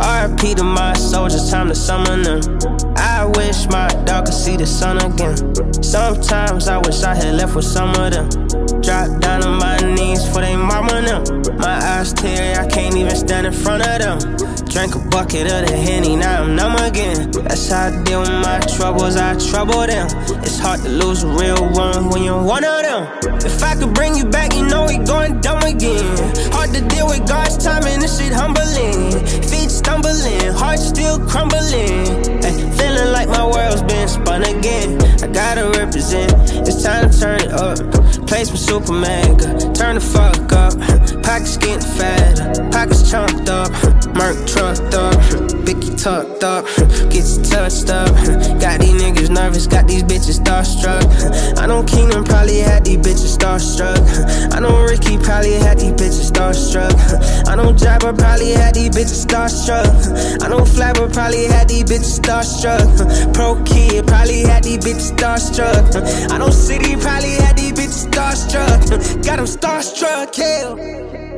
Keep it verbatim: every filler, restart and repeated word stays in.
R I P to my soldiers, time to summon them. I wish my dog could see the sun again. Sometimes I wish I had left with some of them. Drop down on my knees for they mama now. My eyes tear, I can't even stand in front of them. Drank a bucket of the Henny, now I'm numb again. That's how I deal with my troubles, I trouble them. It's hard to lose a real one when you're one of them. If I could bring you back, you know we going dumb again. Hard to deal with God's timing, this shit humbling. Feet stumbling, heart still crumbling. Ay, feeling like my world's been spun again. I gotta represent, it's time to turn it up. Play some Superman, turn the fuck up. Pockets getting fatter, pockets chunked up. Merc trucked up, Bicky tucked up. Gets touched up. Got these niggas nervous, got these bitches starstruck. I know Kingdom probably had these bitches starstruck. I know Ricky probably had these bitches starstruck. I know Jabba probably had these bitches starstruck. I know Flabber probably had these bitches starstruck. Pro Kid probably had these bitches starstruck. I know City probably had these bitches starstruck. Got them starstruck, hell.